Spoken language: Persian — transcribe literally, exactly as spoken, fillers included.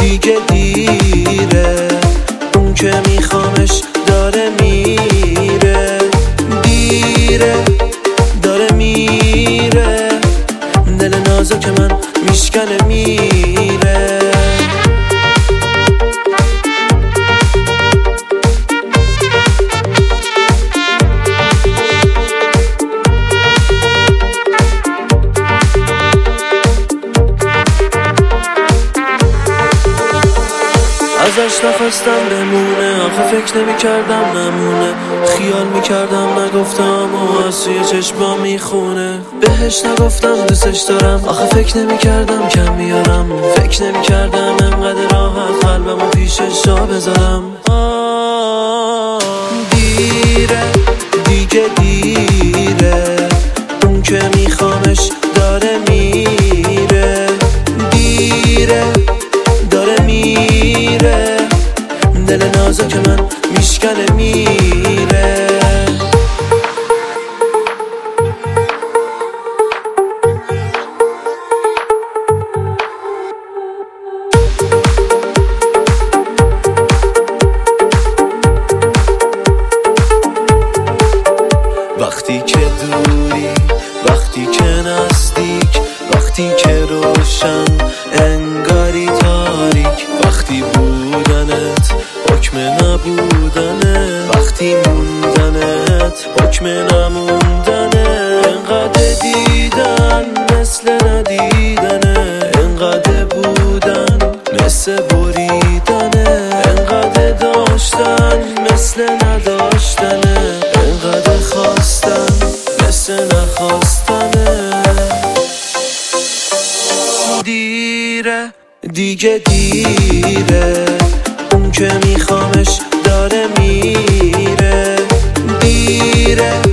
دیگه دیره، اون که میخوامش داره میره. دیره داره میره، دل نازک من میشکنه میره. ازش نخواستم بمونه، آخه فکر نمی کردم نمونه. خیال می کردم نگفتم و از سوی چشما میخونه. بهش نگفتم دوستش دارم، آخه فکر نمی کردم کم میارم. فکر نمی کردم انقدر راحت قلبمو پیشش جا بذارم. آه دیره دیگه دیره، اون که میخوامش داره میره. دیره داره میره، دل نازک من میشکنه میره. وقتی که دوری، وقتی که نزدیک، وقتی که روشن انگاری تاریک. وقتی بودنت حکم نبودنه، وقتی موندنت حکم نموندنه. انقدر دیدن مثل ندیدنه، انقدر بودن مثل بریدنه. انقدر داشتن مثل نداشتنه، انقدر خواستن مثل نخواستنه. دیره دیگه دیره، اون که میخوامش داره میره. دیره